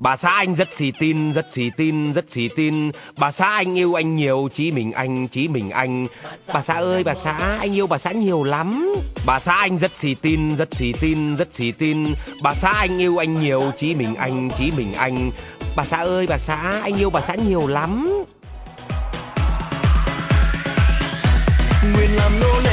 Bà xã anh rất xì tin, rất xì tin, rất xì tin. Bà xã anh yêu anh nhiều, chí mình anh, chí mình anh. Bà xã ơi bà xã, anh yêu bà xã nhiều lắm. Bà xã anh rất xì tin, rất xì tin, rất xì tin. Bà xã anh yêu anh nhiều, chí mình anh, chí mình anh. Bà xã ơi bà xã, anh yêu bà xã nhiều lắm. Nguyện làm nô lệ